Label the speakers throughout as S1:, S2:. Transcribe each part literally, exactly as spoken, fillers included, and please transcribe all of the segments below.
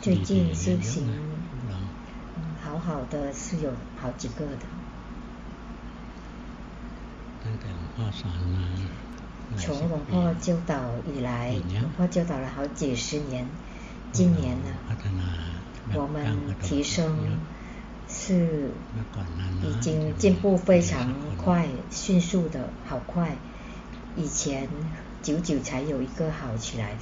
S1: 最近修行好好的是有好几个的。从หลวงพ่อ教导以来，หลวงพ่อ教导了好几十年。今年呢，我们提升是已经进步非常快，迅速的，好快。以前久久才有一个好起来的。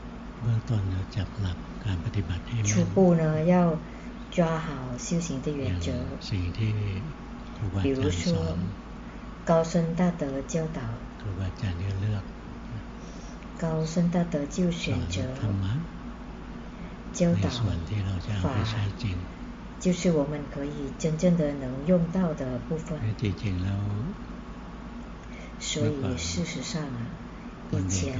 S1: 初步呢，要抓好修行的原则，比如说高僧大德教导，高僧大德就选择教导法，就是我们可以真正的能用到的部分。所以事实上啊，以前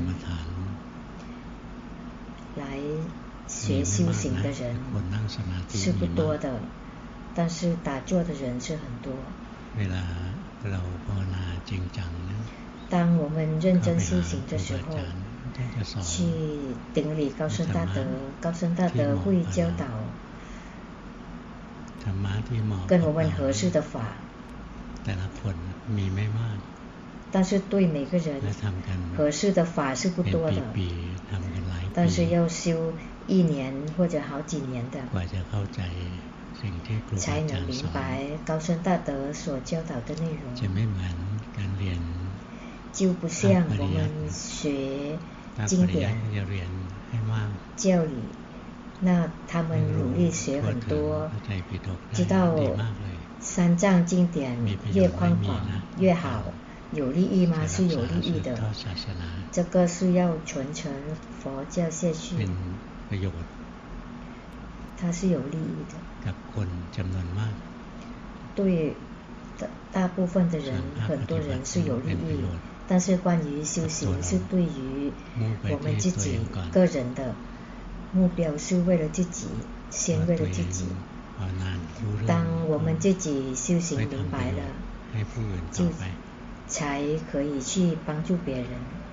S1: 来学修行的人是不多的，但是打坐的人是很多。当我们认真修行的时候，去顶礼高僧大德，高僧大德会教导跟我们合适的法，但是对每个人合适的法是不多的，但是要修一年或者好几年的，才能明白高僧大德所教导的内容，就不像我们学经典教理，那他们努力学很多，知道三藏经典越宽广越好，有利益吗？是有利益的，这个是要传承佛教下去，它是有利益的，对大部分的人，很多人是有利益，但是关于修行是对于我们自己个人的目标，是为了自己，先为了自己。当我们自己修行明白了，就才可以去帮助别人。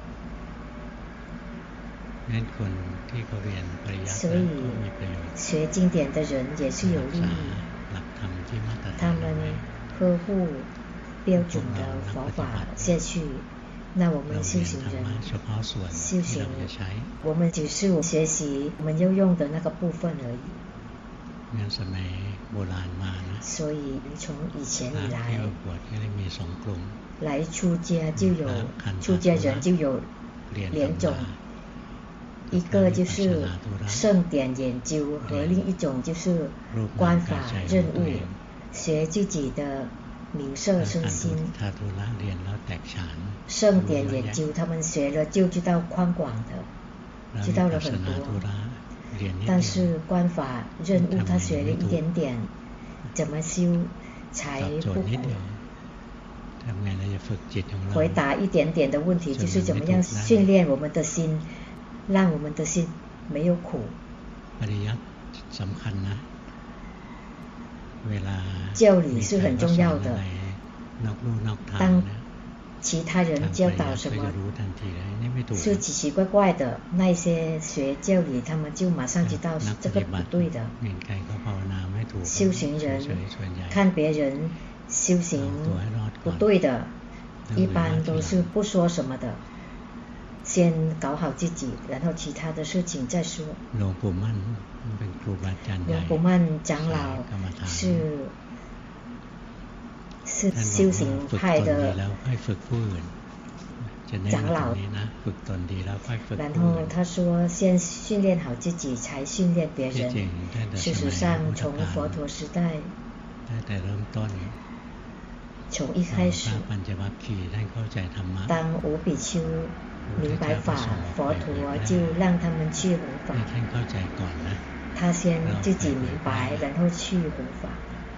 S1: 所以学经典的人也是有利益，他们呵护标准的佛法下去，那我们修行人修行，我们只是学习我们要用的那个部分而已。所以从以前以来，来出家就有出家人就有两种，一个就是圣典研究，和另一种就是观法任务，学自己的名色身心。圣典研究他们学了就知道宽广的，知道了很多，但是观法任务他学了一点点，怎么修才不苦。回答一点点的问题，就是怎么样训练我们的心，让我们的心没有苦。教理是很重要的，当其他人教导什么是奇奇怪怪的，那些学教理他们就马上知道这个不对的。修行人看别人修行不对的，一般都是不说什么的，先搞好自己，然后其他的事情再说。龙普曼长老是是修行派的长老，然后他说先训练好自己才训练别人。事实上从佛陀时代，从一开始，当五比丘明白法，佛陀就让他们去弘法，他先自己明白，然后去弘法。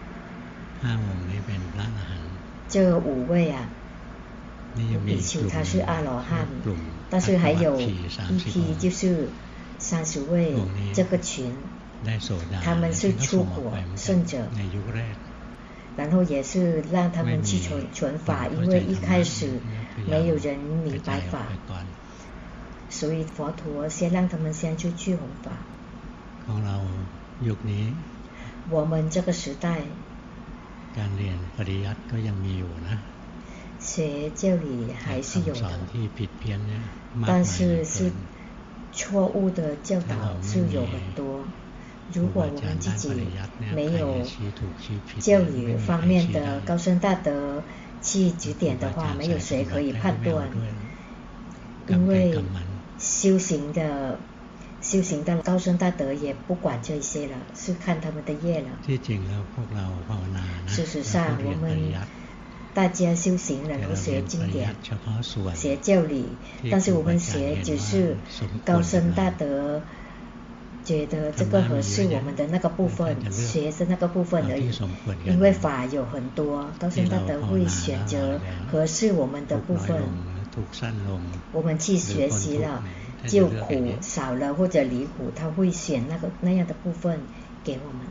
S1: 这五位啊，五比丘他是阿罗汉，但是还有一批就是三十位这个群，他们是出果圣者，然后也是让他们去传传法，因为一开始没有人明白法，所以佛陀先让他们先出去弘法。
S2: ของเรายุคนี้
S1: 我们这个时代
S2: การเรียนปริยัติก็ยังมีอยู่นะ
S1: 学教理还是有的
S2: ที่ผิดเพี้ยนเนี่ย
S1: 但是是错误的教导是有很多如果我们自己没有教理方面的高僧大德去指点的话没有谁可以判断因为修行的修行的高僧大德也不管这些了是看他们的业了事实上我们大家修行然后学经典学教理但是我们学只是高僧大德觉得这个合适我们的那个部分学是那个部分而已因为法有很多高僧大德会选择合适我们的部分我们去学习了救苦少了或者离苦他会选那个那样的部分给我们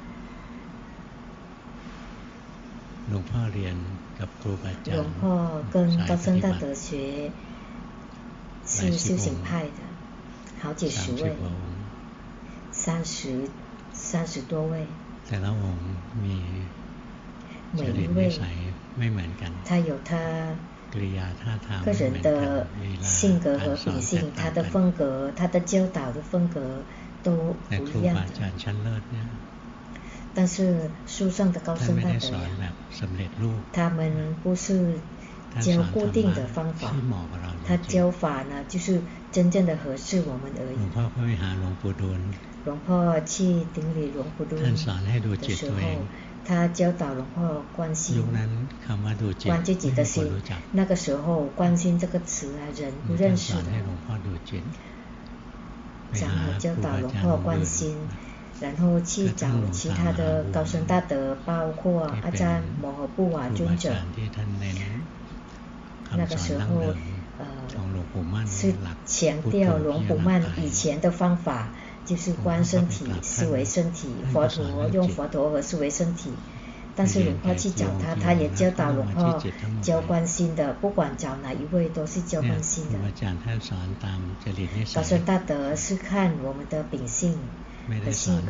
S2: หลวงพ่อเรียนกับครูบาอาจารย์
S1: หลวงพ่อ跟高僧大德学是修行派的好几十位三十三十多位
S2: แต่ละองค์มี
S1: 每一位
S2: ไม่เหมือนกัน
S1: 他有他个人的性格和秉性他的风格他的教导的风格都不一样的但是书上的高僧大德他们不是教固定的方法他教法呢就是真正的合适我们而已หลวงพ่อ去顶礼หลวงปู่ดูล的时候他教导หลวงพ่อ观心观自己的心那个时候观心这个词啊人不认识的长老教导หลวงพ่อ观心然后去找其他的高僧大德包括อาจารย์โมโหปุวาจุนเจ那个时候呃是强调หลวงปู่มั่น以前的方法就是观身体思维身体佛陀用佛陀和思维身体但是หลวงพ่อ去找他他也教导หลวงพ่อ教观心的不管找哪一位都是教观心的高僧大德是看我们的秉性和性格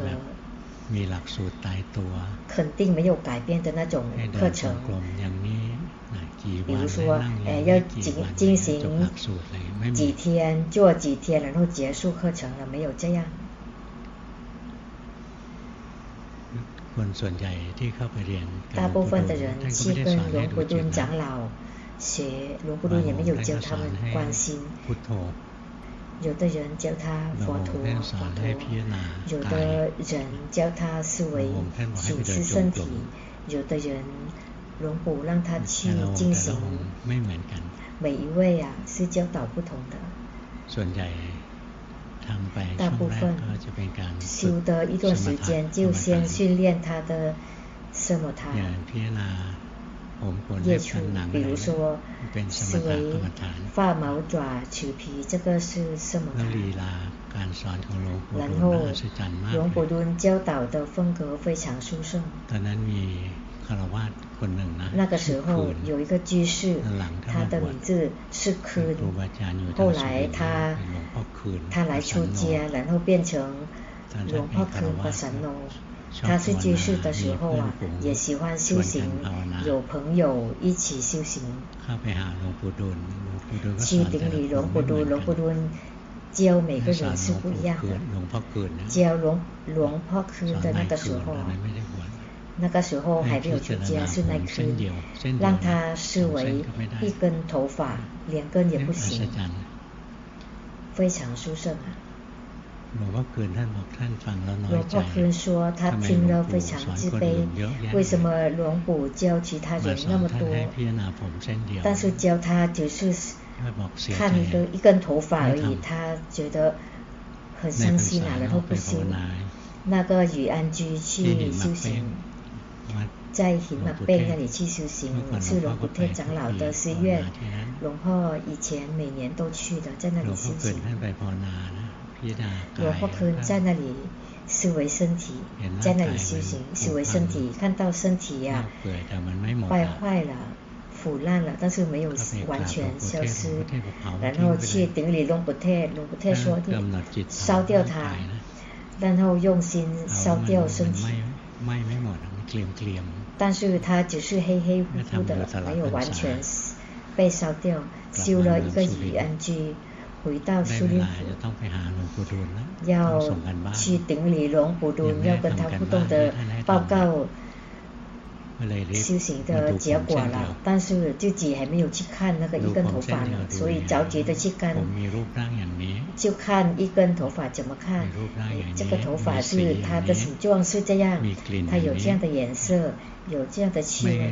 S1: 肯定没有改变的那种课程比如说呃要进进行几天做几天然后结束课程了没有这样大部分的人去跟龙普顿长老学龙普顿也没有教他们观心有的人教他佛陀佛陀有的人教他思维醒思身体有的人龙ปู่让他去进行每一位啊是教导不同的大部分修的一段时间就先训练他的色摩他业处比如说思维发毛爪取皮这个是色摩他然后หลวงปู่ดูล教导的风格非常殊胜那个时候有一个居士他的名字是คืน后来他他来出家然后变成หลวงพ่อคืนปัสสันโน他是居士的时候啊也喜欢修行有朋友一起修行去顶礼หลวงปู่ดูลหลวงปู่ดูล教每个人是不一样的教หลวงหลวงพ่อคืน的那个时候那个时候还没有出家是那คืน让他视为一根头发两根也不行非常殊胜啊
S2: หลวงพ่อคืนท่านบอกท่านฟังแล้วน้อยใจ
S1: หลวงพ่อคืน说他听了非常自卑为什么หลวงปู่教其他人那么多但是教他只是看一个一根头发而已他觉得很伤心啊然后不修那个雨安居去修行在หินหมักเป้ง那里去修行是龙普特长老的寺院龙พ่อ以前每年都去的在那里修行หลวงพ่อคืน在那里思维身体在那里修行思维身体看到身体呀坏坏了腐烂了但是没有完全消失然后去顶礼龙普特龙普特说烧掉它然后用心烧掉身体。但是它只是黑黑乎乎的，没有完全被烧掉。修了一个雨安居，回到苏利府，要去顶礼龙普顿，要跟他互动的报告修行的结果了，但是自己还没有去看那个一根头发呢，所以着急的去看，就看一根头发怎么看，这个头发是它的形状是这样，它有这样的颜色，有这样的气味，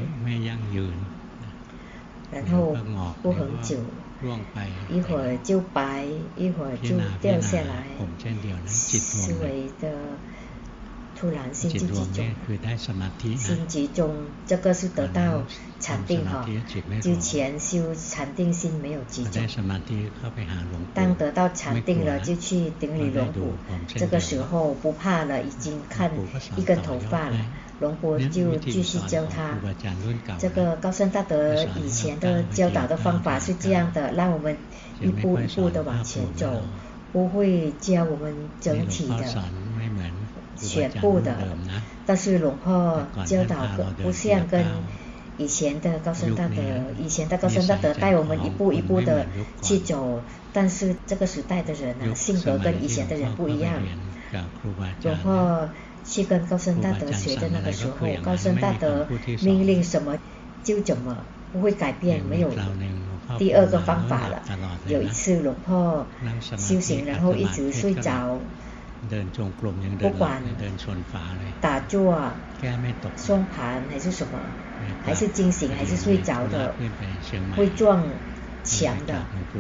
S1: 然后不很久，一会儿就白，一会儿就掉下来，思维的突然心就集中，心集中，这个是得到禅定哈。之前修禅定心没有集中，当得到禅定了就去顶礼龙普，这个时候不怕了，已经看一根头发了。龙婆就继续教他，这个高僧大德以前的教导的方法是这样的，让我们一步一步的往前走，不会教我们整体的全部的，但是龙婆教导不像跟以前的高僧大德，以前的高僧大德带我们一步一步的去走，但是这个时代的人啊，性格跟以前的人不一样。龙婆去跟高僧大德学的那个时候，高僧大德命令什么就怎么，不会改变，没有第二个方法了。有一次龙婆修行，然后一直睡着，不管打坐、松盘还是什么，还是惊醒还是睡着的，会撞墙的，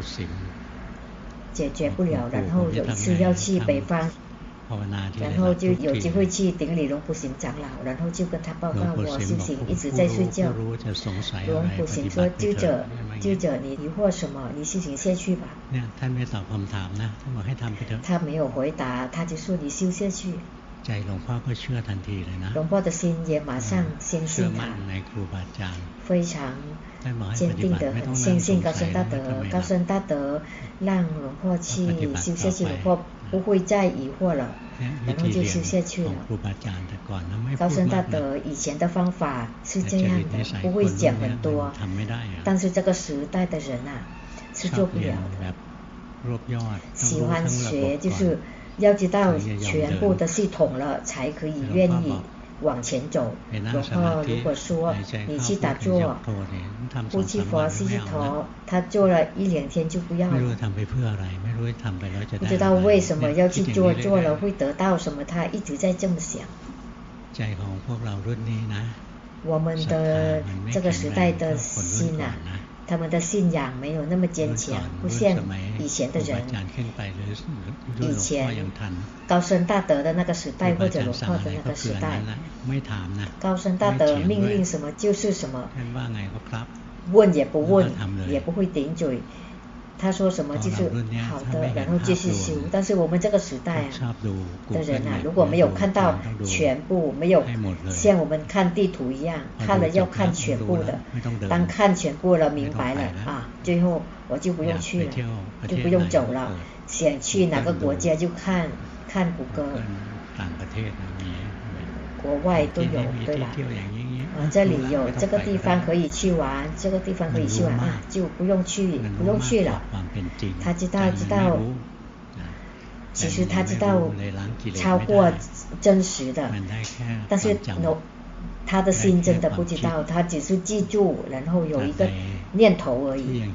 S1: 解决不了。然后有一次要去北方，然后就有机会去顶礼龙普行长老，然后就跟他报告我修行一直在睡觉。龙普行说：智者，智者，你疑惑什么？你修行下去吧。他没有回答，他就说你修下去。龙婆的心也马上相信他，非常坚定的很相信高僧大德。高僧大德让龙婆去修下去，龙婆不会再疑惑了，然后就修下去了。高僧大德以前的方法是这样的，不会讲很多，但是这个时代的人啊是做不了的，喜欢学就是要知道全部的系统了才可以愿意往前走。龙婆如果说你去打坐，呼气佛吸气陀，他做了一两天就不要了，不知道为什么要去做，做了会得到什么，他一直在这么想。我们的这个时代的心啊，他们的信仰没有那么坚强，不像以前的人。以前高僧大德的那个时代，或者龙婆的那个时代，高僧大德命令什么就是什么，问也不问，也不会顶嘴，他说什么就是好的，然后继续修。但是我们这个时代啊的人啊，如果没有看到全部，没有像我们看地图一样看了要看全部的，当看全部了明白了啊，最后我就不用去了，就不用走了，想去哪个国家就看看谷歌，国外都有，对吧？啊，这里有这个地方可以去玩，这个地方可以去玩啊，就不用去，不用去了。他知道，知道，其实他知道超过真实的，但是 no, 他的心真的不知道，他只是记住，然后有一个念头而已。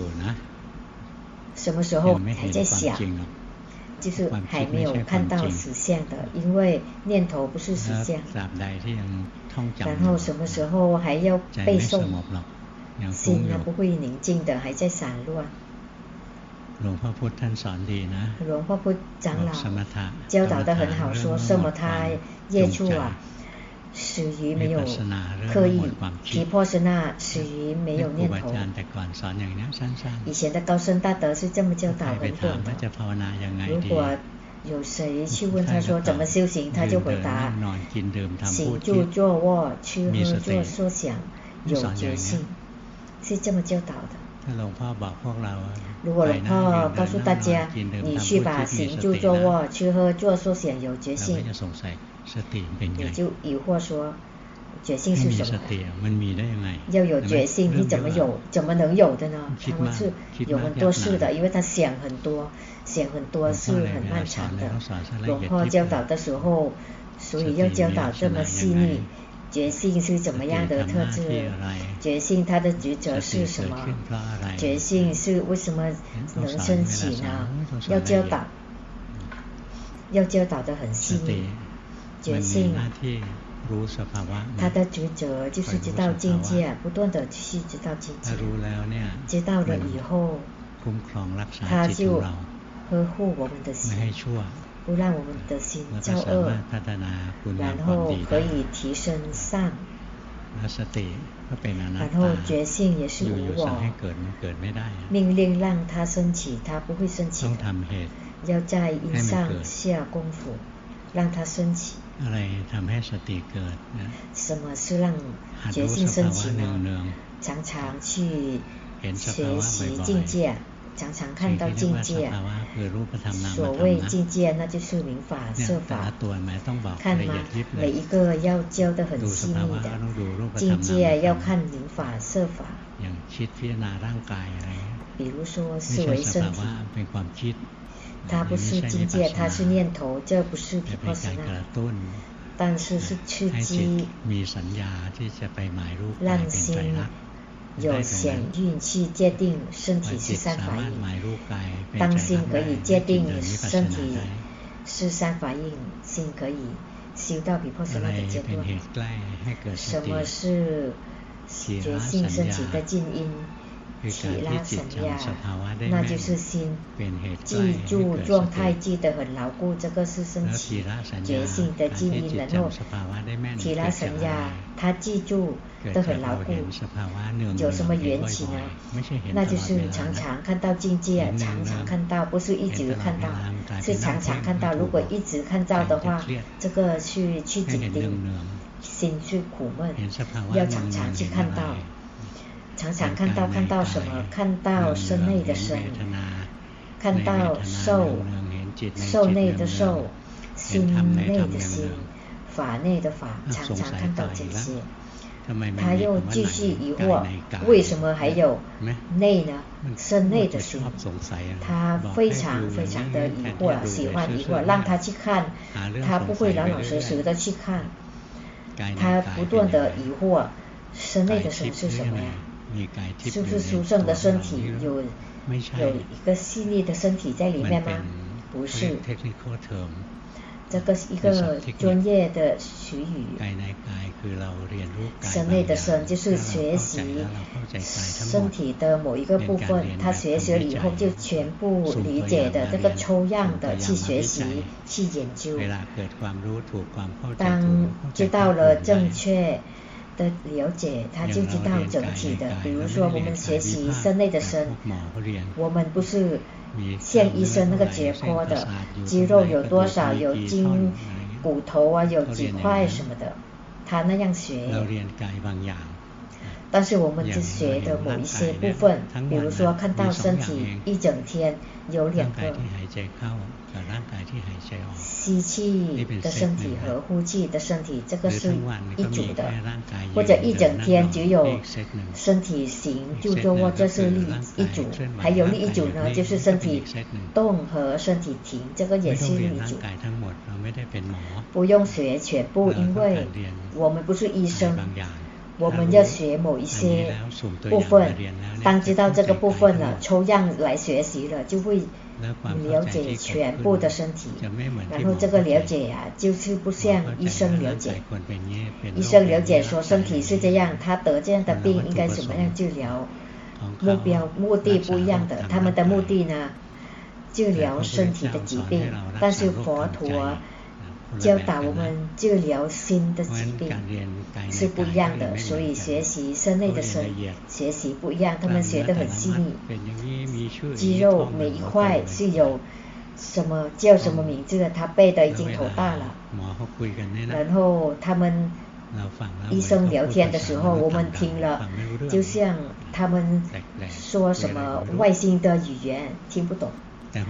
S1: 什么时候还在想？就是还没有看到实相的，因为念头不是实相。然后什么时候还要背诵，心呢不会宁静的，还在散乱。龙婆พุทธ长老教导得很好，说什么他业处啊，始于没有刻意，毗婆舍那始于没有念头。以前的高僧大德是这么教导很短的。如果有谁去问他说怎么修行，他就回答：行住坐卧，吃喝做说想，有决心，是这么教导的。 如果龙婆告诉大家，你去把行住坐卧、吃喝坐说想有决心，你就疑惑说决心是什么？要有决心，你怎么有？怎么能有的呢？他们是有很多事的，因为他想很多，想很多是很漫长的。龙婆教导的时候，所以要教导这么细腻。决心是怎么样的特质？决心它的职责是什么？决心是为什么能升起呢？要教导，要教导得很细腻。决心他的职责就是知道境界，不断的去知道境界，知道了以后他就呵护我们的心，不让我们的心造恶，然后可以提升善，然后决心也是无我，命令让它升起，它不会升起的，要在因上下功夫让它升起。什么是让决心升起呢？常常去学习境界，常常看到境界。所谓境界，那就是明法设法。看嘛，每一个要教得很细腻的境界，要看明法设法。比如说思维身体，它不是境界，它是念头，这不是毗婆舍那，但是是刺激，让心有想运去界定身体是三法印。当心可以界定身体是三法印，心可以修到毗婆舍那的阶段。什么是觉性升起的静因？提拉สัญญา，那就是心记住状态记得很牢固，这个是升起觉性的静因。然后提拉สัญญา，他记住得很牢固，有什么缘起呢？那就是常常看到境界，常常看到，不是一直看到，是常常看到。如果一直看到的话，这个是去紧盯，心是苦闷，要常常去看到。常常看到，看到什么？看到身内的身，看到受，受内的受，心内的心，法内的法，常常看到这些。他又继续疑惑，为什么还有内呢？身内的心，他非常非常的疑惑，喜欢疑惑，让他去看，他不会老老实实的去看，他不断的疑惑，身内的身是什么呀？是不是殊胜的身体？有有一个细腻的身体在里面吗？不是，这个是一个专业的术语。身内的身就是学习身体的某一个部分，他学习了以后就全部理解的，这个抽样的去学习去研究。当知道了正确的了解，他就知道整体的。比如说我们学习身内的身，我们不是像医生那个解剖的，肌肉有多少，有筋骨头啊，有几块什么的，他那样学。但是我们只学的某一些部分，比如说看到身体一整天有两个吸气的身体和呼气的身体，这个是一组的，或者一整天只有身体行就坐卧，这是另一组，还有另一组呢，就是身体动和身体停，这个也是另一组。不用学全部，因为我们不是医生，我们要学某一些部分，当知道这个部分了，抽样来学习了，就会了解全部的身体。然后这个了解啊，就是不像医生了解，医生了解说身体是这样，他得这样的病应该怎么样治疗，目标目的不一样的，他们的目的呢治疗身体的疾病，但是佛陀教导我们治疗心的疾病是不一样的，所以学习身内的身学习不一样，他们学得很细腻。肌肉每一块是有什么叫什么名字的，他背的已经头大了。然后他们医生聊天的时候，我们听了就像他们说什么外星的语言，听不懂。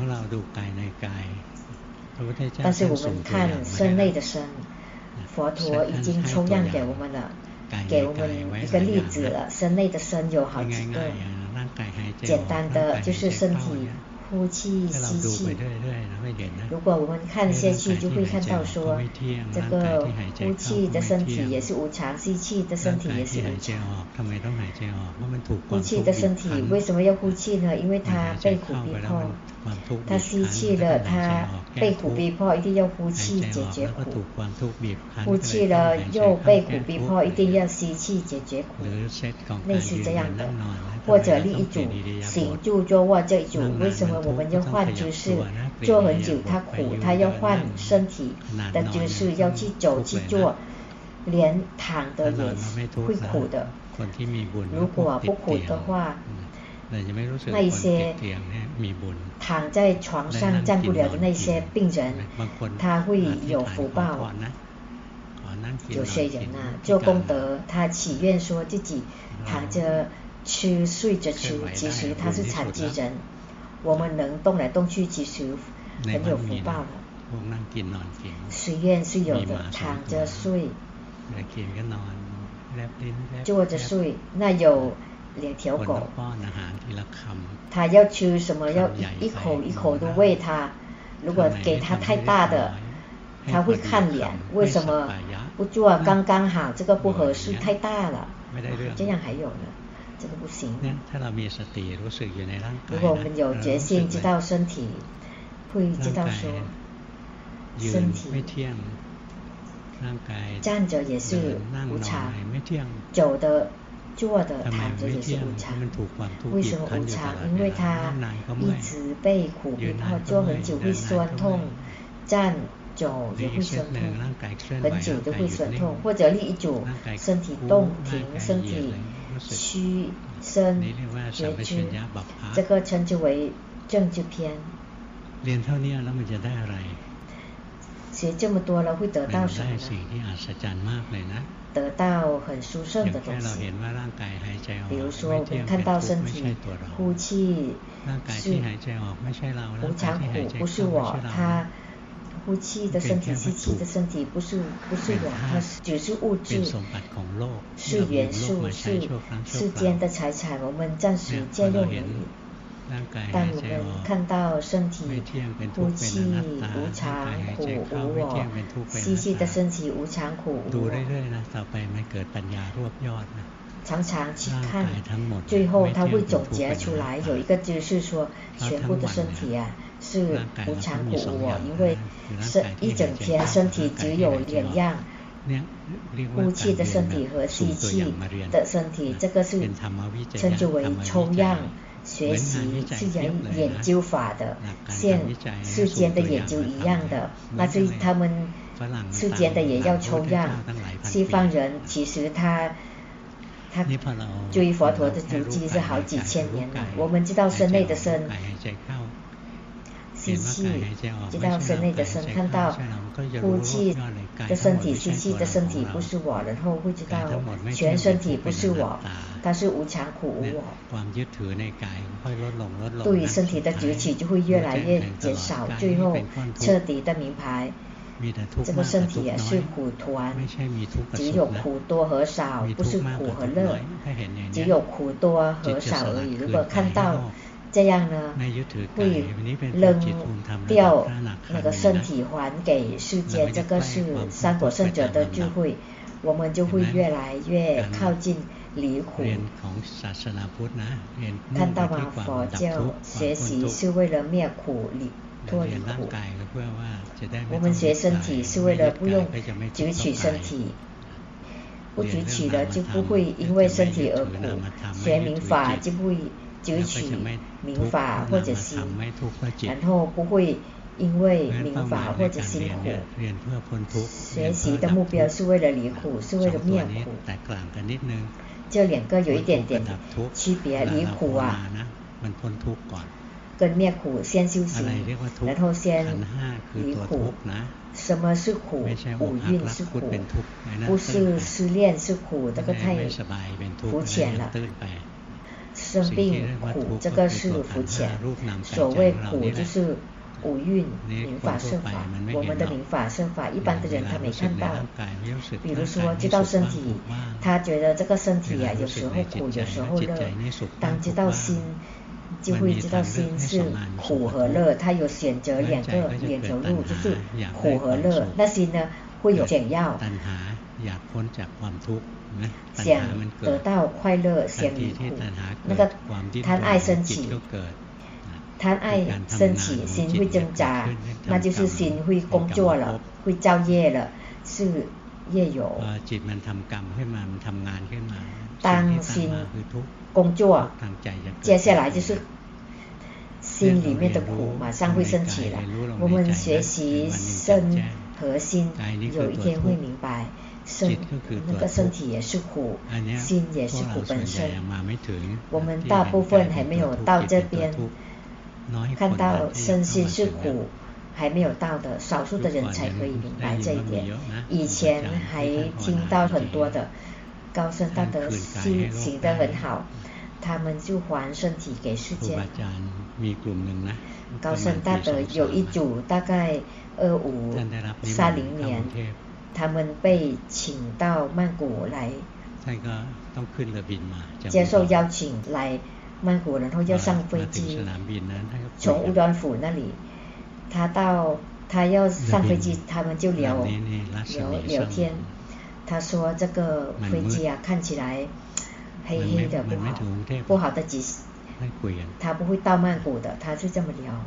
S1: 但是我们看身内的身，佛陀已经抽样给我们了，给我们一个例子了。身内的身有好几个，简单的就是身体呼气吸气。如果我们看下去就会看到说，这个呼气的身体也是无常，吸气的身体也是无常。呼气的身体为什么要呼气呢？因为它被苦逼迫，它吸气了，它被苦逼迫，一定要呼气解决苦。呼气了又被苦逼迫，一定要吸气解决苦，类似这样的。或者另一组行住坐卧这一组，为什么我们要换姿势？坐很久它苦，它要换身体的姿势，要去走去坐，连躺的也会苦的。如果不苦的话，那一些躺在床上站不了的那些病人，他会有福报。有些人啊，做功德，他祈愿说自己躺着吃睡着吃，其实他是残疾人。我们能动来动去，其实很有福报了。虽愿是有的，躺着睡，坐着睡，那有两条狗，他要吃什么要一口一口的喂它，如果给它太大的，他会看脸，为什么不做刚刚好，这个不合适，太大了，这样还有呢，这个不行。如果我们有决心知道身体，会知道说身体站着也是无常，走的坐的躺着也是无常。为什么无常？因为它一直被苦逼迫，坐很久会酸痛，站走也会酸痛，很久都会酸痛。或者另一组身体动停，身体虚身觉知，这个称之为正知篇。学这么多了会得到什么呢？得到很殊胜的东西。比如说我们看到身体呼气是无常苦，不是我，它呼气的身体吸气的身体不是不是我，它只是物质，是元素，是世间的财产，我们暂时借用而已。当我们看到身体呼气无常苦无我，吸气的身体无常苦无我，常常去看，最后他会总结出来，有一个知识说全部的身体啊是无常苦无我，因为是一整天身体只有两样，呼气的身体和吸气的身体，这个是称之为抽样。学习是研究法的，像世间的研究一样的，那是他们世间的也要抽样。西方人其实他他追佛陀的足迹是好几千年了。我们知道身内的身，吸气知道身内的身，看到呼气的身体，吸气的身体不是我，然后会知道全身体不是我，它是无常苦无我。对于身体的执取就会越来越减少，最后彻底的明白这个身体也是苦团，只有苦多和少，不是苦和乐，只有苦多和少而已。如果看到这样呢，会扔掉那个身体还给世界，这个是三果圣者的智慧，我们就会越来越靠近离苦。看到吗？佛教学习是为了灭苦离脱离苦，我们学身体是为了不用执取身体，不执取了就不会因为身体而苦，学民法就不会执取民法或者心，然后不会因为民法或者辛苦。学习的目标是为了离苦，是为了灭苦。这两个有一点点区别，离苦啊跟灭苦先修行，然后先离苦。 什么是苦？五蕴是苦，不是失恋是苦，这个太肤浅了。生病苦，这个是肤浅。所谓苦就是五蕴明法设法，我们的明法设法，一般的人他没看到。比如说知道身体，他觉得这个身体啊，有时候苦，有时候乐。当知道心，就会知道心是苦和乐，他有选择两个两条路，就是苦和乐。那心呢，会有想要，想得到快乐，想离苦，那个贪爱升起，贪爱升起，心会挣扎，那就是心会工作了，会造业了，是业有。当心工作，接下来就是心里面的苦马上会升起了。我们学习身和心，有一天会明白，身那个身体也是苦，心也是苦本身。我们大部分还没有到这边，看到身心是苦，还没有到的，少数的人才可以明白这一点。以前还听到很多的高僧大德修行得很好，他们就还身体给世界。高僧大德有一组大概二五三零年，他们被请到曼谷来，接受邀请来曼谷，然后要上飞机，从乌兰府那里，他到他要上飞机，他们就聊聊聊天。他说这个飞机啊，看起来黑黑的不好，不好的机，他不会到曼谷的，他就这么聊。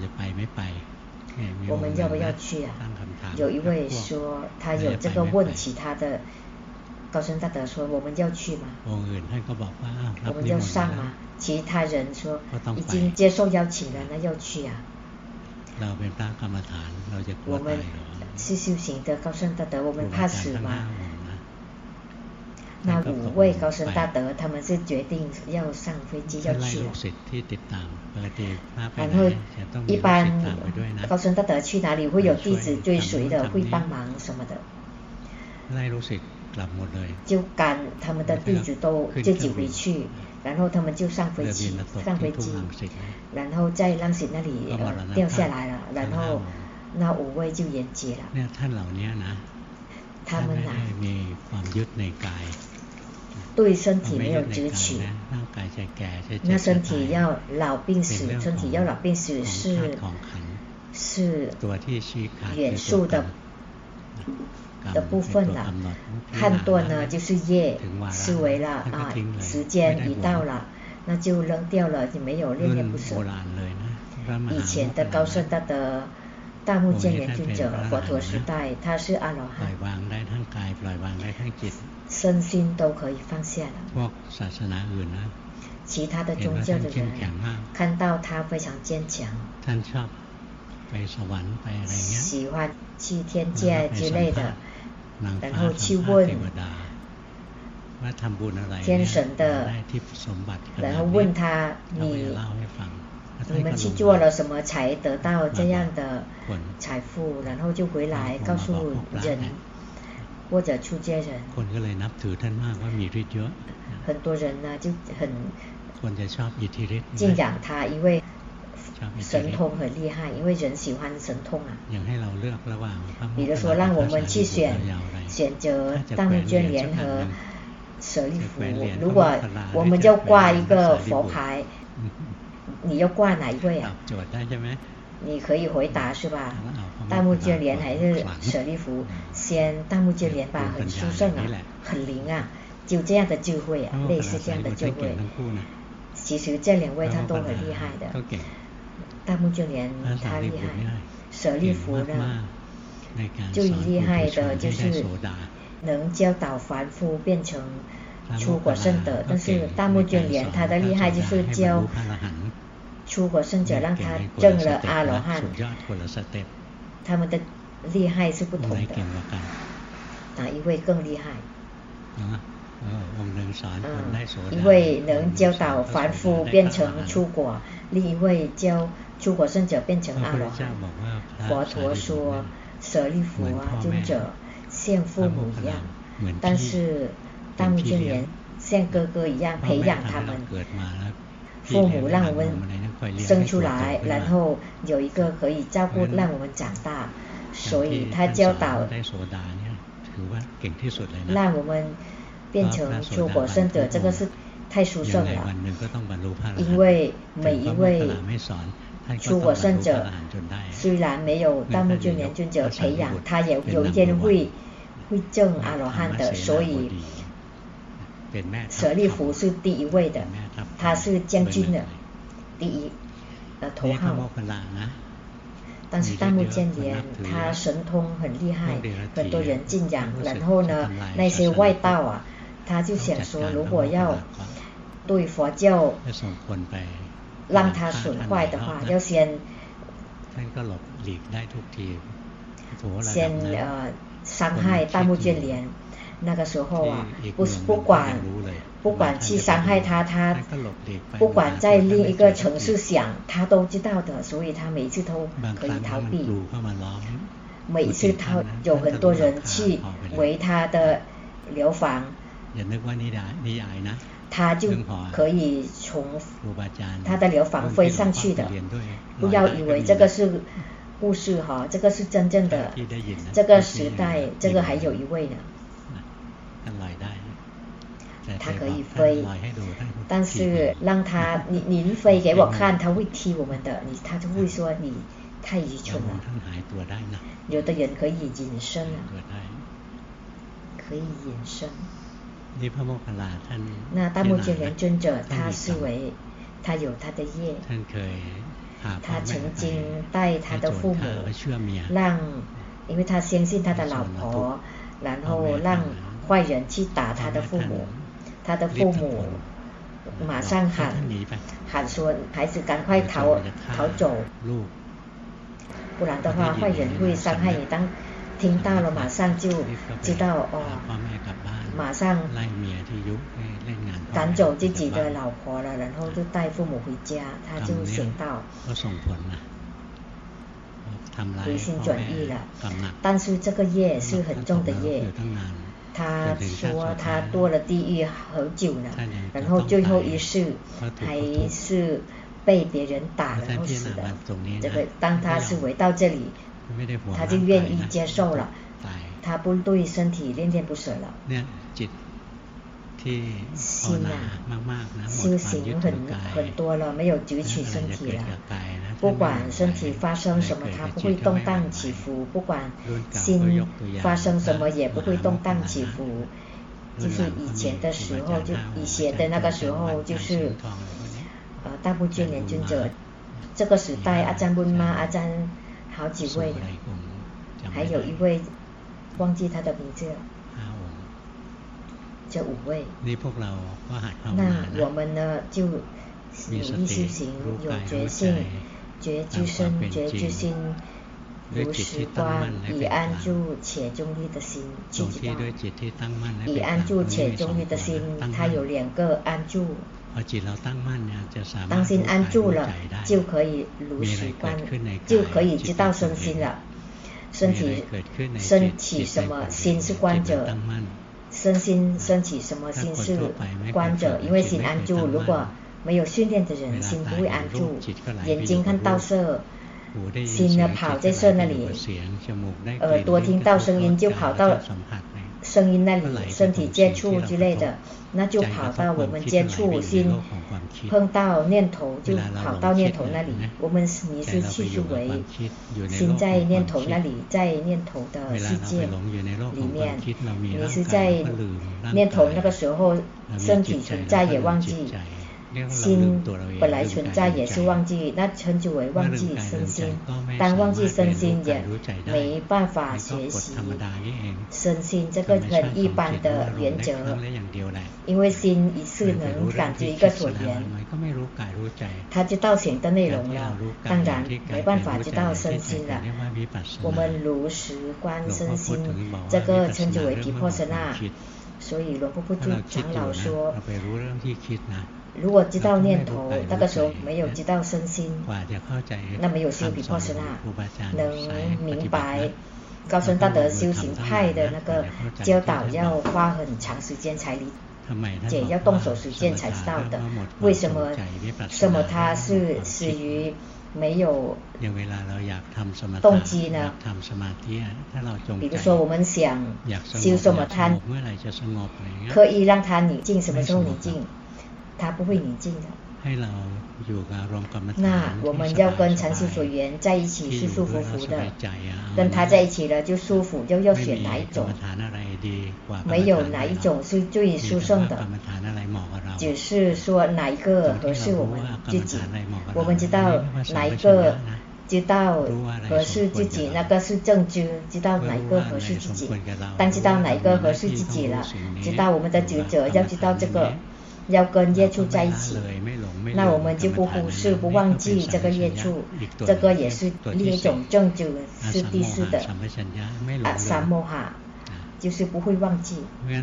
S1: 我们要不要去啊？有一位说他有这个问其他的高僧大德说我们要去吗？我们要上吗？其他人说已经接受邀请了，那要去啊。我们是修行的高僧大德，我们怕死吗？那五位高僧大德他们是决定要上飞机要去了。然后一般高僧大德去哪里会有弟子追随的，会帮忙什么的，就赶他们的弟子都自己回去，然后他们就上飞机上飞机然后在浪sit那里、呃、掉下来了，然后那五位就圆寂了。他们啊对身体没有执取，那身体要老病死，身体要老病死是是元素的的部分了。判断呢就是业，是为了啊时间一到了，那就扔掉了，就没有恋恋不舍。以前的高僧大德大目犍连尊者，佛陀时代他是阿罗汉，身心都可以放下了。其他的宗教的人看到他非常坚强，喜欢去天界之类的，然后去问天神的，然后问他你你们去做了什么才得到这样的财富，然后就回来告诉人或者出家人。很多人呢就很敬仰他，因为神通很厉害，因为人喜欢神通啊。比如说让我们去选选择大目犍连和舍利弗，如果我们就挂一个佛牌，你要挂哪一位啊？你可以回答是吧？大目犍连还是舍利弗？先大目犍连吧，很殊胜啊，很灵啊，就这样的智慧啊，类似这样的智慧。其实这两位他都很厉害的，大目犍连他厉害，舍利弗呢最厉害的就是能教导凡夫变成出果圣者，但是大目犍连他的厉害就是教出果圣者让他证了阿罗汉，他们的厉害是不同的，哪一位更厉害？嗯，一位能教导凡夫变成出果，另一位教出国圣者变成阿罗汉。佛陀说舍利弗啊尊者像父母一样，但是大目犍连像哥哥一样培养他们。父母让我们生出来，然后有一个可以照顾让我们长大，所以他教导让我们变成出国圣者，这个是太殊胜了。因为每一位出国圣者虽然没有大目犍连尊者培养，他也有一天会会证阿罗汉的，所以舍利弗是第一位的，他是将军的第一呃头号。但是大目犍连他神通很厉害，很多人敬仰，然后呢那些外道啊，他就想说如果要对佛教让他损坏的话，要先先呃伤害大目犍连。那个时候啊，不是不管不管去伤害他，他不管在另一个城市想，他都知道的，所以他每一次都可以逃避。每一次他有很多人去围他的疗房，他就可以从他的疗房飞上去的。不要以为这个是故事哈，这个是真正的。这个时代，这个还有一位呢。他可以飞，但是让他你你飞给我看，他会踢我们的，你他就会说你太愚蠢了。有的人可以隐身啊，可以隐身。那大目犍连尊者他是为他有他的业，他曾经带他的父母让，因为他相信他的老婆，然后让坏人去打他的父母，他的父母马上喊喊说孩子赶快逃逃走，不然的话坏人会伤害你。当听到了马上就知道哦，马上赶走自己的老婆了，然后就带父母回家，他就想到回心转意了。但是这个业是很重的业，他说他堕了地狱很久了，然后最后一世还是被别人打然后死的。这个当他是回到这里，他就愿意接受了，他不对身体恋恋不舍了。心啊，修行很很多了，没有举起身体了。不管身体发生什么，它不会动荡起伏；不管心发生什么，也不会动荡起伏。就是以前的时候，就以前的那个时候，就是呃大目犍连尊者。这个时代，阿占温妈、阿占好几位的，还有一位忘记他的名字了。这五位，那我们呢就努力修行，有觉性，觉知身，觉知心，如实观，以安住且中立的心去知道。以安住且中立的心，它有两个安住。当心安住了，就可以如实观，就可以知道身心了。身体升起什么，心是观者。身心升起什么，心是观者。因为心安住，如果没有训练的人，心不会安住。眼睛看到色，心呢跑在色那里，耳朵听到声音就跑到声音那里，身体接触之类的，那就跑到我们接触。心碰到念头就跑到念头那里。我们迷失去思维，心在念头那里，在念头的世界里面迷失在念头。那个时候身体存在也忘记，心本来存在也是忘记，那称之为忘记身心。当忘记身心也没办法学习身心这个很一般的原则，因为心一次能感知一个所缘，他知道行的内容了，当然没办法知道身心了。我们如实观身心，这个称之为毗婆舍那。所以龙婆布珠长老说， 如果知道念头，那个时候没有知道身心，那没有修毗婆舍那，能明白高僧大德修行派的那个教导要花很长时间才理解，要动手实践才知道的。为什么什么它是始于没有动机呢？比如说我们想修什么贪，刻意让它宁静，什么时候宁静？它不会宁静的。那我们要跟禅修所缘在一起是舒服服的，跟他在一起了就舒服，就要选哪一种，没有哪一种是最殊胜的，只是说哪一个合适我们自己，我们知道哪一个知道合适自己，那个是正知，知道哪一个合适自己，当知道哪一个合适自己了，知道我们的职责，要知道这个要跟业处在一起，那我们就不忽视不忘记这个业处，这个也是另一种正知，是第四的阿三摩哈，就是不会忘记。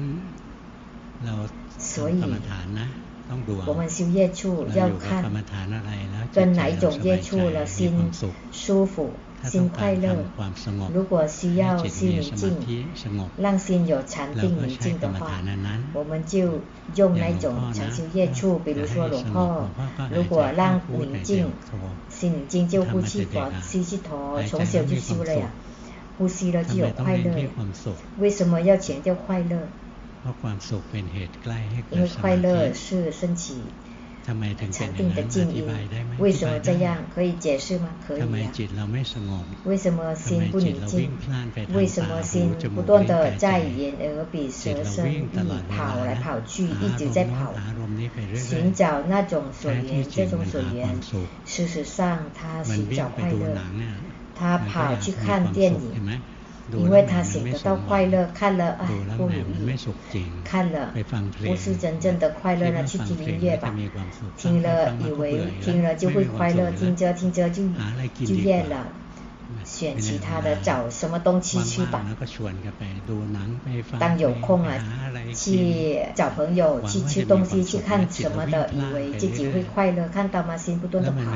S1: 所以我们修业处要看跟哪一种业处了心舒服心快乐，如果需要心宁静，让心有禅定宁静的话，我们就用那种禅修业处，比如说龙婆如果让宁静心宁静就呼吸佛吸气陀，从小就修了呀，呼吸了就有快乐。为什么要强调快乐？因为快乐是升起禅定的静因。为什么这样？可以解释吗？可以啊。为什么心不宁静？为什么心不断的在眼耳鼻舌身意跑来跑去，一直在跑，寻找那种所缘，这种所缘，事实上他寻找快乐，他跑去看电影。因为他想得到快乐，看了哎不如意，看了不是真正的快乐了，去听音乐吧，听了以为听了就会快乐，听着听着就就厌了，选其他的，找什么东西去吧。当有空啊，去找朋友去吃东西，去看什么的，以为自己会快乐，看到吗？心不断的跑。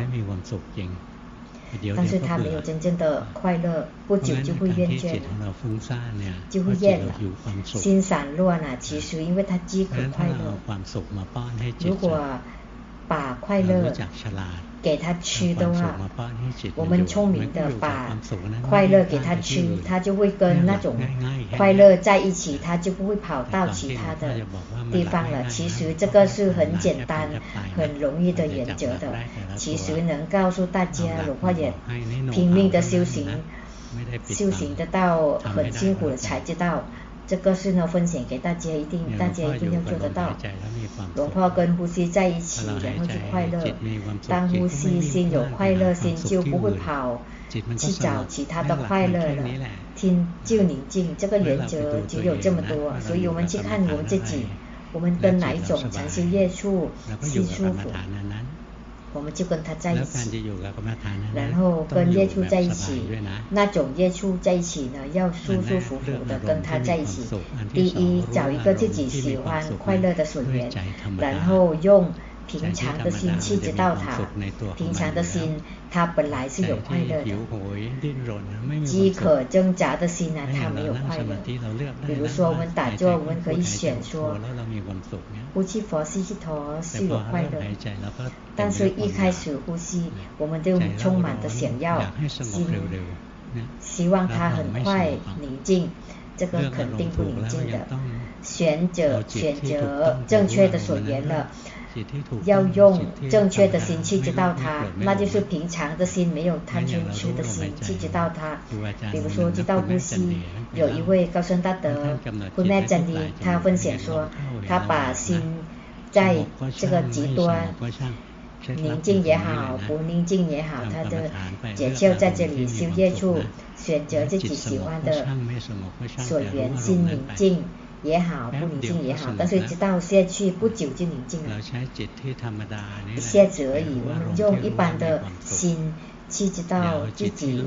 S1: 但是他没有真正的快乐，不久就会厌倦了，就会厌了。心散乱啊，其实因为他饥渴快乐。如果把快乐给他吃的话，我们聪明的把快乐给他吃，他就会跟那种快乐在一起，他就不会跑到其他的地方了。其实这个是很简单很容易的原则的，其实能告诉大家，龙婆也拼命的修行，修行得到很辛苦的才知道，这个是呢分享给大家，一定大家一定要做得到。龙婆跟呼吸在一起，然后就快乐。当呼吸心有快乐心，就不会跑去找其他的快乐了，听就宁静。这个原则只有这么多，所以我们去看我们自己，我们跟哪一种禅修业处是舒服，我们就跟他在一起，然后跟业处在一起，那种业处在一起呢，要舒舒服服的跟他在一起。第一，找一个自己喜欢快乐的所缘，然后用平常的心去知道它，平常的心它本来是有快乐的，饥渴挣扎的心呢，它没有快乐。比如说我们打坐，我们可以选说呼气佛吸气陀是有快乐，但是一开始呼吸我们就充满的想要心希望它很快宁静，这个肯定不宁静的。选择选择正确的所缘了，要用正确的心去知道它，那就是平常的心，没有贪嗔痴的心去知道它。比如说知道呼吸，有一位高僧大德คุณแม่จันดี，他分享说，他把心在这个极端宁静也好，不宁静也好，他的诀窍在这里，修业处选择自己喜欢的所缘，心宁静也好，不宁静也好，但是直到下去不久就宁静了，一下子而已。我们用一般的心去知道自己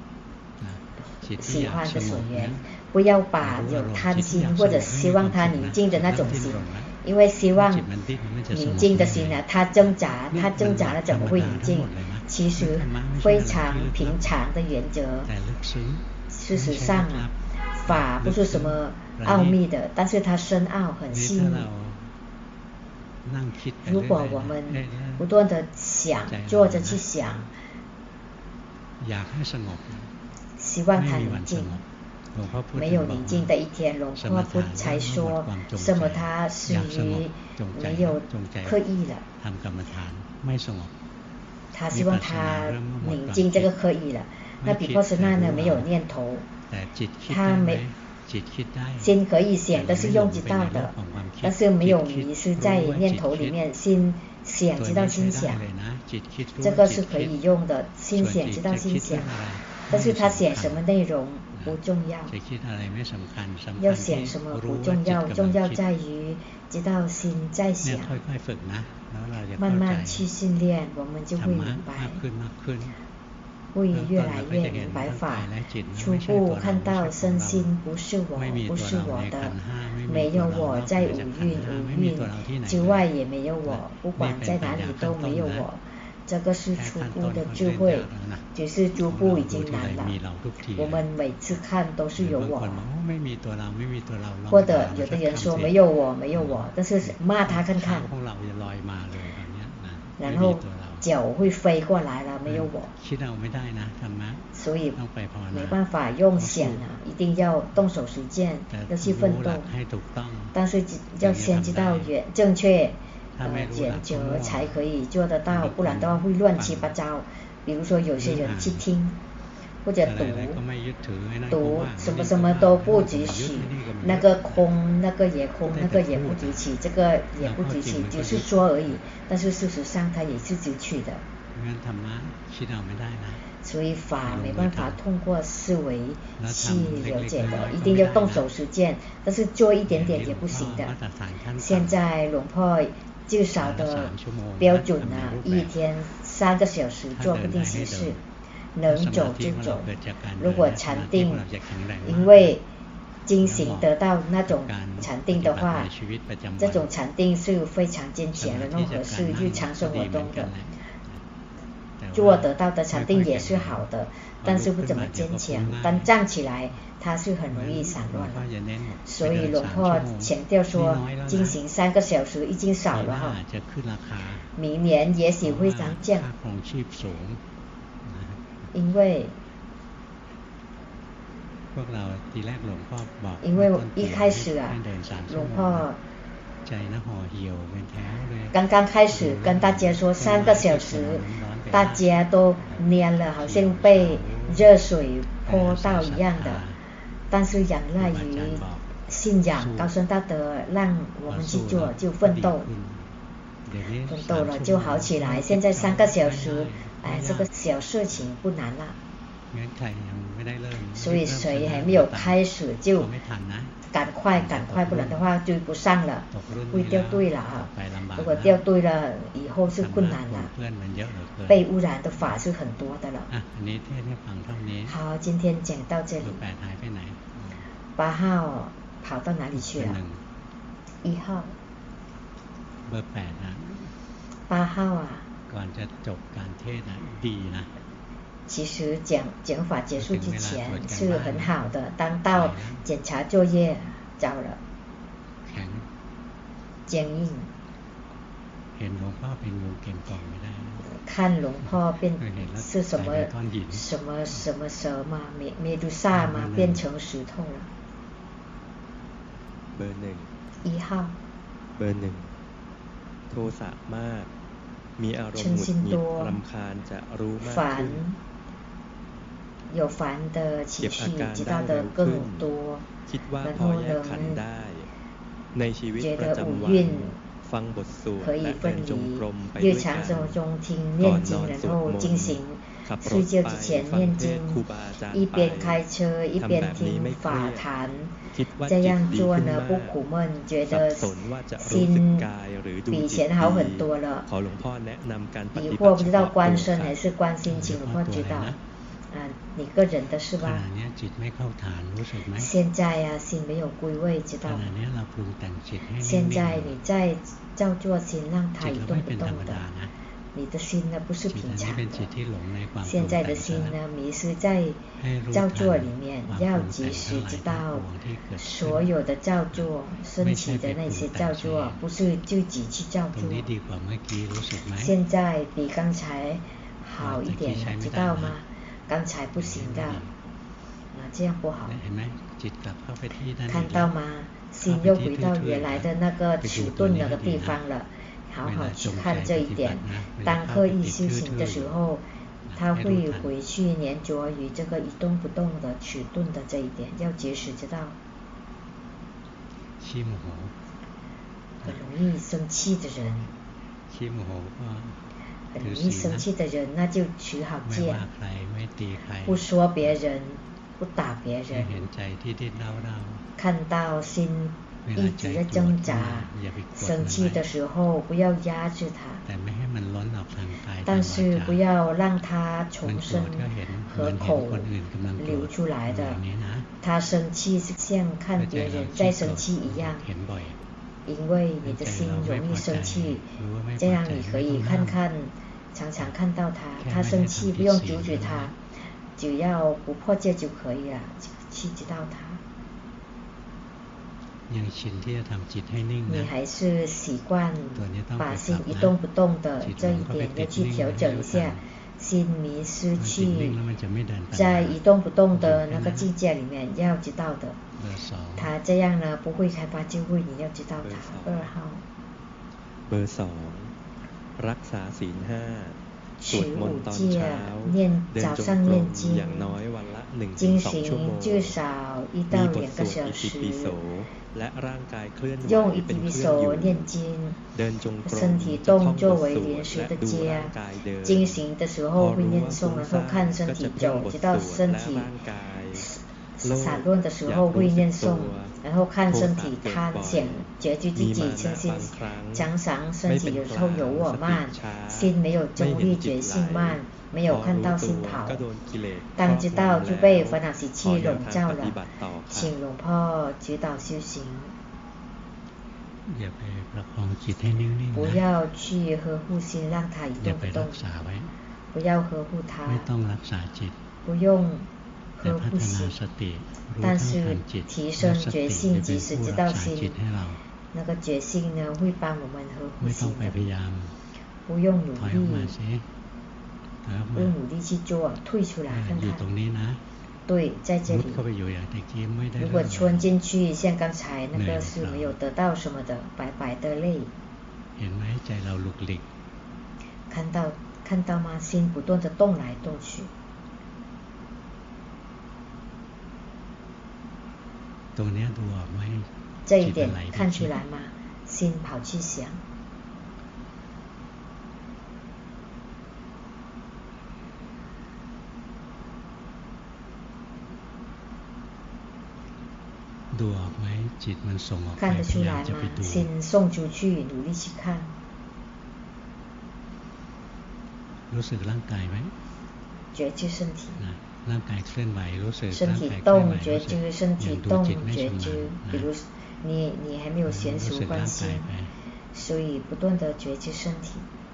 S1: 喜欢的所缘，不要把有贪心或者希望它宁静的那种心因为希望宁静的心呢，它挣扎，它挣扎了怎么会宁静？其实非常平常的原则。事实上啊，法不是什么奥秘的，但是它深奥很细腻。如果我们不断的想，坐着去想，希望它宁静，没有宁静的一天，龙婆พุ才说什么他是于没有刻意了，他希望他宁静这个刻意了。那比波斯那呢没有念头，他没心可以想，但是用知道的，但是没有迷失在念头里面，心想知道心想，这个是可以用的，心想知道心想，但是他想什么内容不重要，要想什么不重要，重要在于知道心在想，慢慢去训练，我们就会明白，会越来越明白法。初步看到身心不是我，不是我的，没有我，在五蕴五蕴之外也没有我，不管在哪里都没有我。这个是初步的智慧，只是初步已经难了。我们每次看都是有我，或者有的人说没有我，没有我，但是骂他看看，然后脚会飞过来了，没有我，所以没办法用想啊，一定要动手实践，要去奋斗，但是要先知道原正确呃原则才可以做得到，不然的话会乱七八糟。比如说有些人去听或者读读什么什么都不执取，那个空那个也空，那个也不执取，这个也不执取，只是说而已，但是事实上它也是执取的。所以法没办法通过思维去了解的，一定要动手实践，但是做一点点也不行的。现在龙婆至少的标准啊，一天三个小时做不定时事，能走就走。如果禅定，因为精行得到那种禅定的话，这种禅定是非常坚强的，任何是日常生活中的做得到的禅定也是好的，但是不怎么坚强，但站起来它是很容易散乱的。所以龙婆强调说进行三个小时已经少了哈，明年也许会涨价，因为因为一开始啊，龙婆刚刚开始跟大家说三个小时，大家都蔫了，好像被热水泼到一样的。但是仰赖于信仰高僧大德让我们去做，就奋斗，奋斗了就好起来。现在三个小时，哎，这个小事情不难了。所以谁还没有开始就赶快赶快，不然的话追不上了，会掉队了哈。如果掉队了以后是困难了，被污染的法是很多的了。好，今天讲到这里。八号跑到哪里去了？一号。八号啊。其实讲讲法结束之前是很好的，当到检查作业糟了，僵硬。看龙婆变是什么什么什么蛇吗？เมดูซ่า吗？变成石头了。
S3: เบอร์หนึ่ง
S1: 一号
S3: เบอร์หนึ่งโทสะมากมีอารมณ์หงุดหงิดรำคาญจะรู้มากขึ้น
S1: 有烦的情绪知道的更多，然后能觉得五蕴可以分离，日常生活中听念经，然后进行睡觉之前念经，一边开车一边听法谈，这样做呢不苦闷，觉得心比以前好很多了。疑惑不知道观身还是观心，请龙婆知道。 啊，你个人的是吧？
S2: ขณะนี้จิตไม่เข้าฐานรู้สึกไหม
S1: 现在啊，心没有归位，知道吗？
S2: ขณะนี้เราปรุงแต่งจิตให้นิ่งๆ
S1: 现在你在照做心，让它一动不动的。你的心呢不是平常的，现在的心呢迷失在造作里面，要及时知道所有的造作升起的那些造作不是自己去造作。现在比刚才好一点了，知道吗？刚才不行的啊，这样不好。看到吗？心又回到原来的那个迟钝那个地方了。好好去看这一点，当刻意修行的时候，他会回去粘着于这个一动不动的迟钝的这一点，要及时知道。很容易生气的人，很容易生气的人，那就取好剑，不说别人，不打别人，看到心一直在挣扎，生气的时候不要压制它，但是不要让它从身和口流出来的。他生气是像看别人在生气一样，因为你的心容易生气，这样你可以看看，常常看到他，他生气不用阻止他，只要不破戒就可以了，去知道他。你还是习惯把心一动不动的这一点要去调整一下，心迷失去在一动不动的那个境界里面，要知道的。他这样呢不会开发智慧，你要知道他。二号
S3: เบอร์สองรักษาศีลห้าสวดมนต์ตอนเช้าเดินจงกรมอย่างน้อยวันละหนึ่งถึงสองชั่วโมงมีบทสวดอิติปิโสและร่างกายเคลื่อนไหวเป็นเครื่องอยู่เดินจงกรมจะท่องบทสวดและดูร่างกายเดิน
S1: 进行的时候会念诵，然后看身体走，直到身体散乱的时候会念诵，然后看身体贪想，觉知自己身心常常身体有时候有我慢，心没有中立觉性慢，没有看到心跑，当知道就被烦恼习气笼罩了，请หลวงพ่อ指导修行。不要去呵护心，让它一动不动，不要呵护它，不用呵护心，但是提升觉性，及时知道心，那个觉性呢会帮我们呵护心的，不用努力，不用努力去做，退出来看看。对，在这里。如果穿进去，像刚才那个是没有得到什么的，白白的累。看到看到吗？心不断的动来动去。这一点看出来吗？心跑去想。看得出来吗？心送出去，努力去看。觉知身体。身体动，觉知身体动，觉知。比如你你还没有娴熟观心，所以不断的觉知身体。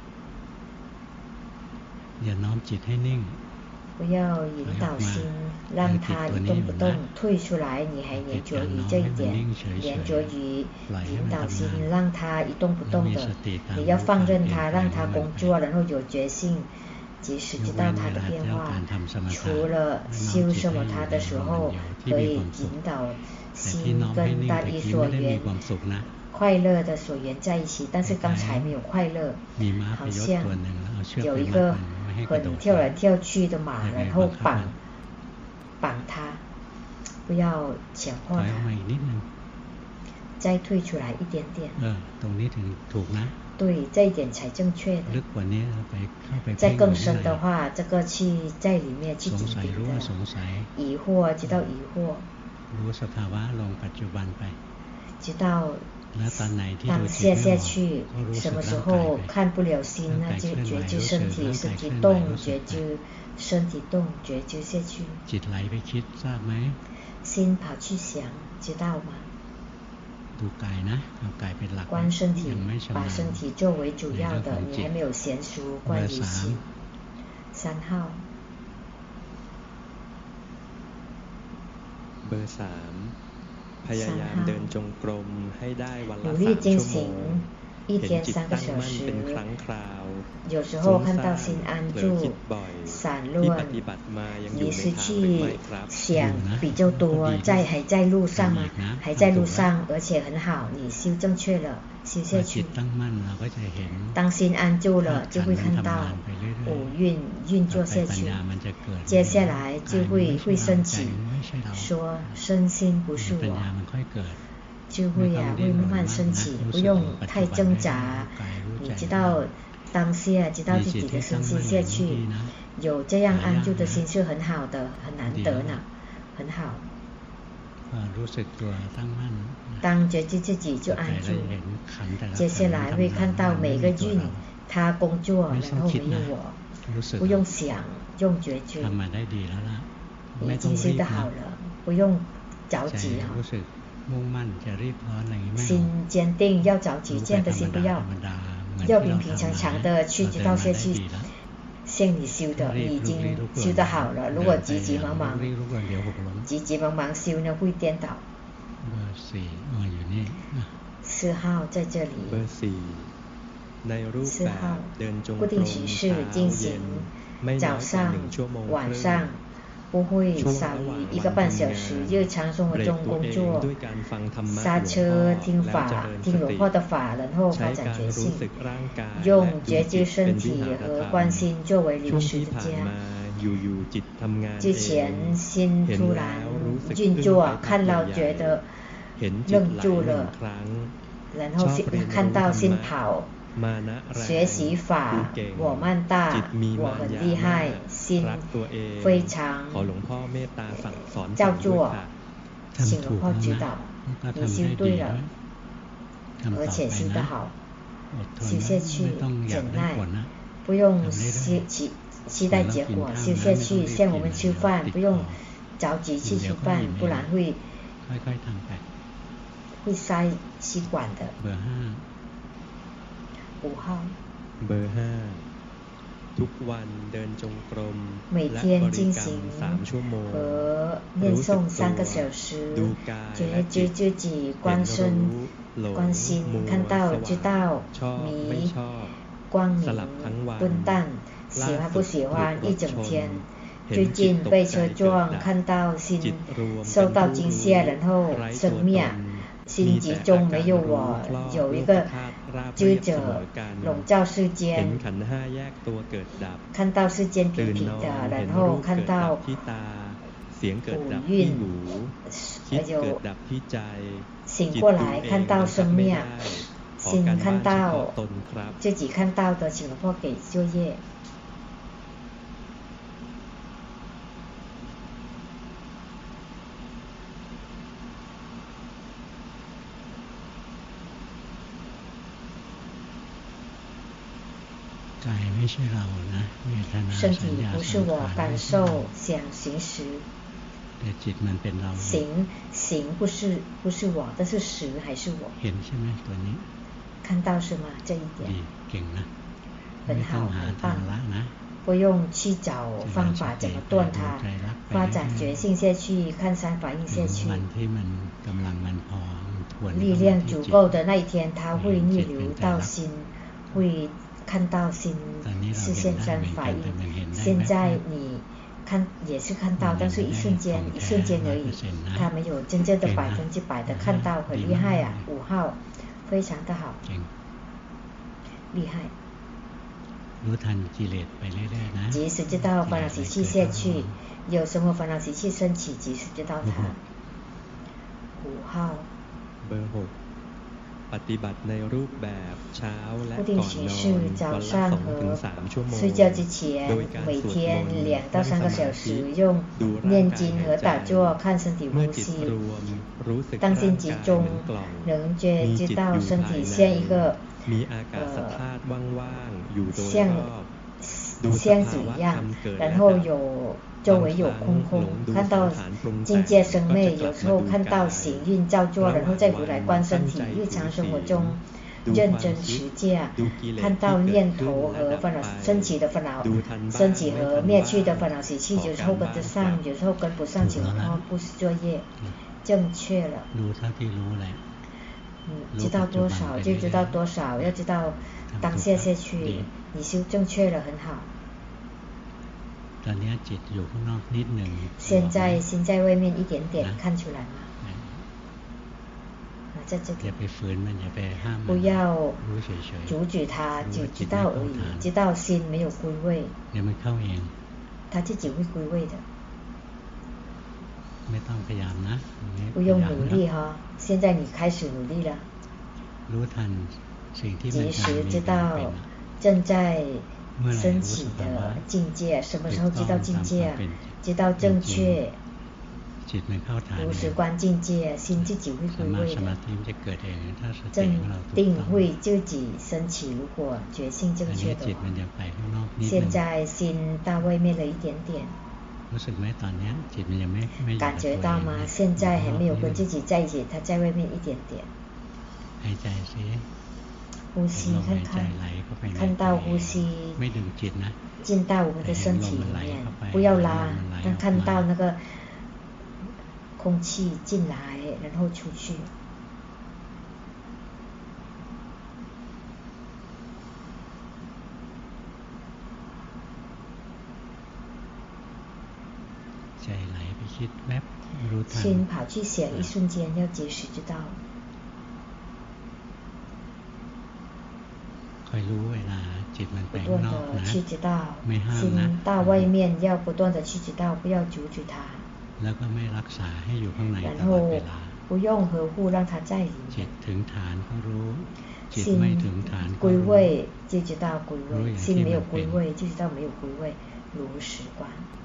S1: 不要引导心，让它一动不动，退出来。你还粘着于这一点，粘着于引导心，让它一动不动的。你要放任它，让它工作，然后有决心，及时知道它的变化。除了修什么它的时候，可以引导心跟大力所缘快乐的所缘在一起，但是刚才没有快乐，好像有一个很跳来跳去的马，然后绑绑它，不要强迫它，再退出来一点点。对，这一点才正确的。再更深的话，这个去在里面去紧盯的，疑惑知道疑惑，知道当下下去，什么时候看不了心，那就觉知身体，身体动，觉知身体动，觉知下去。心跑去想，知道吗？观身体，把身体作为主要的，你还没有娴熟关于心。三号。
S3: เบอร์สามพยายามเดินจงกรมให้ได้วันละ
S1: สาม
S3: ชั่วโมง
S1: 一天三个小时，有时候看到心安住、散乱，你失去想比较多，在还在路上吗？还在路上，而且很好，你修正确了，修下去。当心安住了，就会看到五运运作下去，接下来就会会升起，说身心不是我。就会呀、啊，会慢慢升起，不用太挣扎。你知道当下，知道自己的身心下去，有这样安住的心是很好的，很难得呢，很好。当觉知自己就安住，接下来会看到每个运它工作，然后没有我，不用想，用觉知，已经修得好了，不用着急哈。心坚定，要着急，这样的心不要，要平平常常的去知道下去。像你修的，你已经修得好了。如果急急忙忙，急急忙忙修呢，会颠倒。四号在这里。四号固定形式进行，早上、晚上。不会少于一个半小时，日常生活中工作，刹车听法，听有破的法，然后发展觉性，用觉知身体和观心作为临时的家。之前心突然运作，看到觉得愣住了，然后看到心跑。学习法，我慢大，我很厉害，心非常照做，请龙婆指导，你修对了，而且修得好，修下去，忍耐，不用期期期待结果，修下去，像我们吃饭，不用着急去吃饭，不然会会塞吸管的。五号
S3: เบอร์ห้าทุกวันเดินจงกรม
S1: 每天进行和念诵三个小时，觉知自己观身观心，看到知道迷光明笨蛋，喜欢不喜欢一整天。最近被车撞，看到心受到惊吓，然后生灭。心集中没有我，有一个知者笼罩世间，看到世间平平的，然后看到五蕴，还有醒过来看到生灭，心看到自己看到的，请龙婆给作业。身体不是我，感受想行识，行行不是不是我，但是识还是我。看到是吗？这一点很好，很棒。不用去找方法怎么断它，发展觉性下去，看三法印下去。力量足够的那一天，它会逆流到心，会看到心是现三法印。现在你看也是看到，但是一瞬间一瞬间而已，它没有真正的百分之百的看到，很厉害啊！五号非常的好，厉害。即使知道烦恼习气下去，有什么烦恼习气升起，即使知道它。五号。
S3: เบอร์หกปฏิบัติในรูปแบบเช้าและก่อนนอนวันละสองถึงสามชั่วโมง
S1: 睡觉之前每天两到三个小时用念经和打坐看身体呼吸当心集中能觉知到身体像一个
S3: มีอากาศธาตุว่างๆอยู่โดยรอบ
S1: 像子一样然后有周围有空空看到境界生灭有时候看到行运造作然后再回来观身体日常生活中认真持戒看到念头和烦恼升起的烦恼升起和灭去的烦恼习气有时候跟得上有时候跟不上情况不是作业正确了知道多少就知道多少要知道当下下去你修正确了很好
S2: ตอนนี้จิตอยู่ข้างนอกนิดหนึ่ง
S1: 现在心在外面一点点看出来吗在这里
S2: อย่าไปฝืนมันอย่าไปห้ามมัน
S1: 不要
S2: รู้เฉย
S1: ๆ阻止它只知道而已知道心没有归位
S2: เดี๋ยวมันเข้าเอง
S1: 它自己会归位的
S2: ไม่ต้องพยายามนะ
S1: 不用努力哈现在你开始努力了
S2: รู้ทันสิ่งที่มัน
S1: 及时知道正在升起的境界什么时候知道境界知道正确
S2: จิตมันเข้าฐาน
S1: 如实观境界心自己会归位
S2: สมาธิมันจะเกิดเองถ้าสติ
S1: 正
S2: ของเรา
S1: 定会自己升起如果觉性正确的
S2: จิตมันจะไปข้างนอกนิดนึง
S1: 现在心到外面了一点点
S2: รู้สึกไหมตอนนี้จิตมันยังไม่ไม่
S1: 感觉到吗现在还没有跟自己在一起它在外面一点点
S2: หายใจสิ
S1: 呼吸看看看到呼吸
S2: ไม่ดึงจิตนะ
S1: 进到我们的身体里面不要拉但看到那个空气进来然后出去
S2: ใจไหลไปคิดแวบรู้ทัน
S1: 心跑去想一瞬间要及时知道
S2: คอยรู้เวลาจิตมันไปข้างนอกนะไม่ห้ามนะ
S1: 心到外面要不断的去知道不要阻止它
S2: แล้วก็ไม่รักษาให้อยู่ข้างในตลอดเวลา
S1: 不用呵护让它在里面
S2: จิตถึงฐานก็รู้จิตไม่ถึงฐาน
S1: 归位就知道归位心没有归位就知道没有归位如实观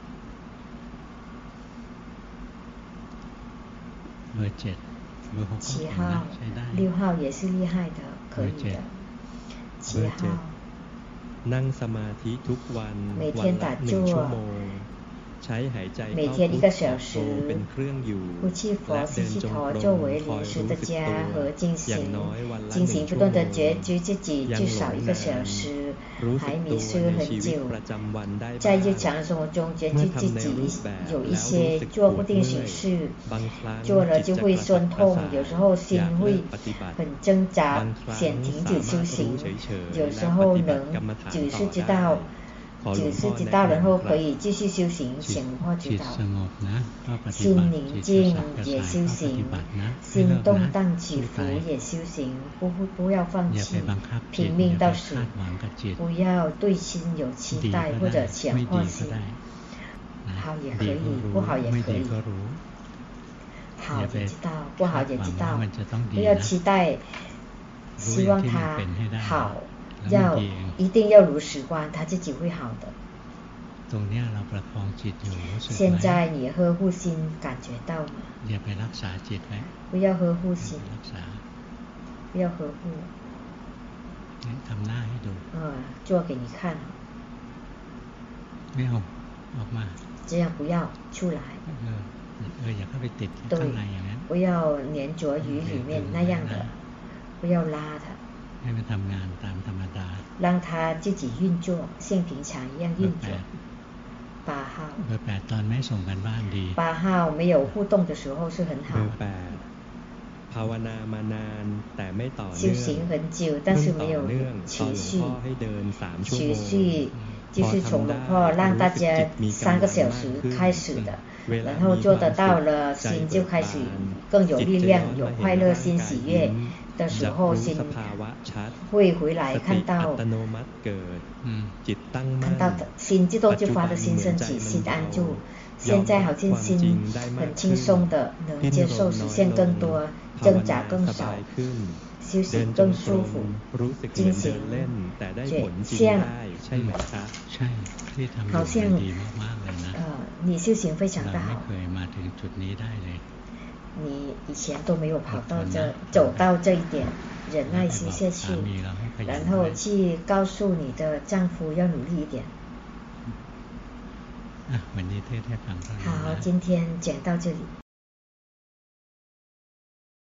S2: เบอร์เจ็ดเบอร์หก
S1: 七号六号也是厉害的可以的七号
S3: นั่งสมาธิทุกวันวันละหนึ่งชั่วโมงใช้หายใจเข้าพุทโธเป็นเครื่องอยู่และเดินจงกรมคอยรู้สึกตัวอย่างน้อยวันละหนึ่งชั่วโมงยังหลงนานรู้สึกตัวในชีวิตประจำวันได้บ้าง
S1: 在日常生活中觉知自己有一些做不定形式做了就会酸痛有时候心会很挣扎想停止修行有时候能只是知道只是知道然后可以继续修行显化知道心宁静也修行心动荡起伏也修行不不要放弃拼命到死不要对心有期待或者强化心好也可以不好也可以好也知道不好也知道不要期待希望它好要一定要如实观它自己会好的
S2: ตรงนี้เราประคองจิตอยู่รู้สึกไหม
S1: 现在你呵护心感觉到吗
S2: อย่าไปรักษาจิตไว้
S1: 不要呵护心
S2: รักษา
S1: 不要呵护
S2: ทำหน้าให้ดู
S1: เออ做给你看
S2: ไม่เอาออกมา
S1: 这样不要出来
S2: เออเอออย่าเข้าไปติดข้างในอย่างนั้น
S1: 不要黏着于里面那样的不要拉它
S2: ให้มันทำงานตามธรรมดา
S1: 让它自己运作像平常一样运作八号
S2: เบอร์แปดตอนไม่ส่งกันบ้านดี
S1: 八号没有互动的时候是很好
S3: เบอร์แปดภาวนามานานแต่ไม่ต่อเนื่อง
S1: 修行很久但是没有持续
S3: ให้เดินสามชั่วโมง
S1: 持续就是从龙婆让大家三个小时开始的然后做得到了心就开始更有力量有快乐心喜悦的时候心会回来看到看到心自动就发的心升起心安住现在好像心很轻松的能接受实现更多挣扎更少心休息更舒服进行觉像
S2: ใช่ที่ทำ
S1: 好像
S2: ดีมากๆเลยนะ
S1: 呃你修行非常的
S2: เราไม่
S1: 好
S2: เคยมาถึงจุดนี้ได้เลย
S1: 你以前都没有跑到这走到这一点忍耐心下去然后去告诉你的丈夫要努力一点
S2: วันนี้เทศให้ฟังเท่านี้นะ
S1: 好今天讲到这里